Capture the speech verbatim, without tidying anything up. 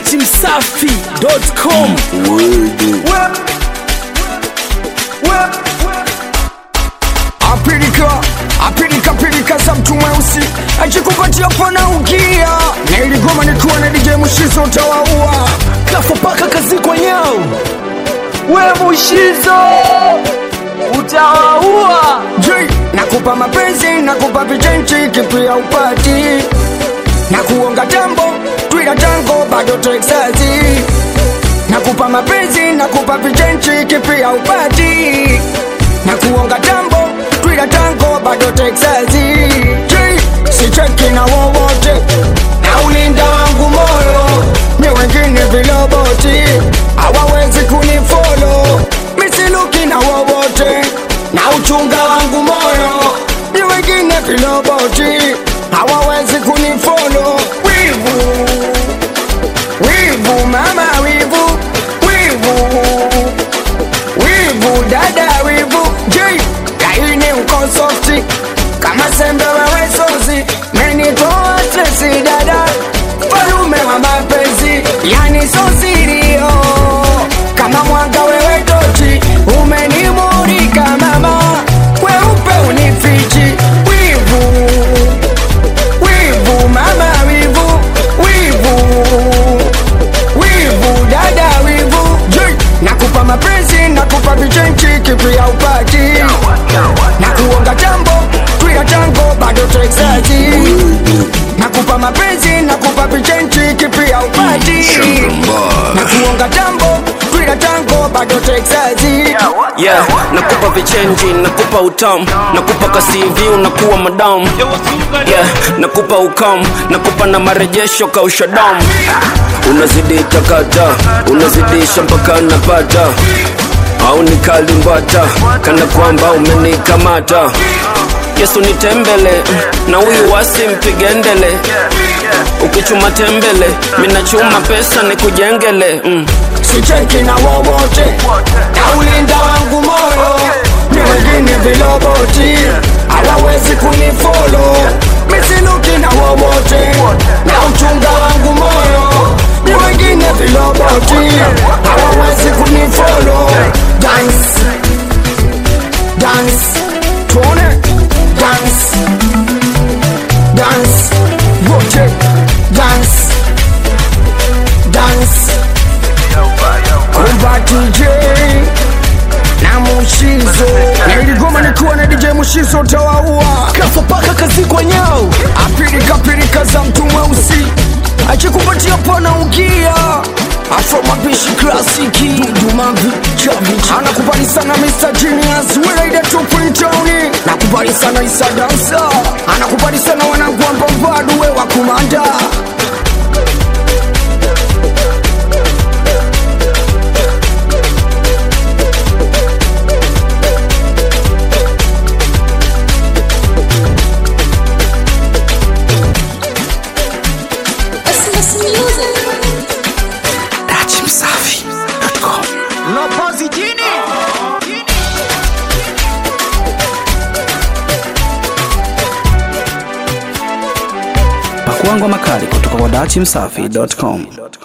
dati msafi dot com. Apirika, apirika pirika za mtu mweusi ajikupatia pana ukia na iligoma nikuwa na D J Mushizo utawaua Kafa paka kazi kwa nyao, we Mushizo utawaua. J, nakupa mapenzi, nakupa vichenchi kipia upati, nakuonga jambo, twila tango bado Texasi. Nakupa mapenzi, nakupa vichenchi kipia upati, nakuonga jambo, twila tango bado Texasi. J, sicheki na wowote, na ulinda wangu moyo, ni wengine viloboti hawawezi kunifollow. Misiluki na wowote, na uchunga wangu moyo, ni wengine viloboti hawawezi kunifollow. Wivu, wivu mama, wivu, wivu, wivu dada, wivu. J, laini uko softi kama sembe wewe sozi, menitoa stresi dada, falume wa mapenzi yani so sirio, kama mwanga wewe tochi umenimurika mama, weupe unifichi. Wivu, wivu mama, wivu, wivu, wivu dada, wivu. J, nakupa mapenzi, nakupa vichenchi kipia upati, nakuonga jambo, twila tango bado Texasi. Nakupa mapenzi, nakupa vichenchi kipia upati, nakuonga jambo, twila tango bado Texasi. Yeah, nakupa vichenji, nakupa utamu, nakupa kasivi, unakuwa madam. Yeah, nakupa ukam, nakupa na marejesho kausha damu. Unazidi takata, unazidisha mpaka napata, au nikalimbata, kana kwamba umenikamata. Yesu nitembele, na huyu wasi mpigendele. Ukichuma tembele, mina chuma pesa ni kujengele. mm. Sicheki na wowote, na ulinda wangu moyo, ni wengine viloboti hawawezi kunifollow. Misiluki na wowote, na uchunga wangu moyo, ni wengine viloboti hawawezi kunifollow. Dance, dance, tuone dance, dance, wote dance, dance. Kumba D J na Mushizo, na iligoma nikuwa na D J Mushizo utawaua. Kafa paka kazi kwa nyao, Apirika pirika za mtu mweusi ajikupatia pana ukia, Afro mapishi klasiki Dumavi Chavich. Anakubali sana Mister Genius, Welaida Tupri Towni. Nakubali sana Isa Dansa, anakubali sana wanangu wa Mbambadu we wa kumanda. dati msafi dot com. Lopozi jini Pakuangwa makali kutoka kwa dati msafi dot com.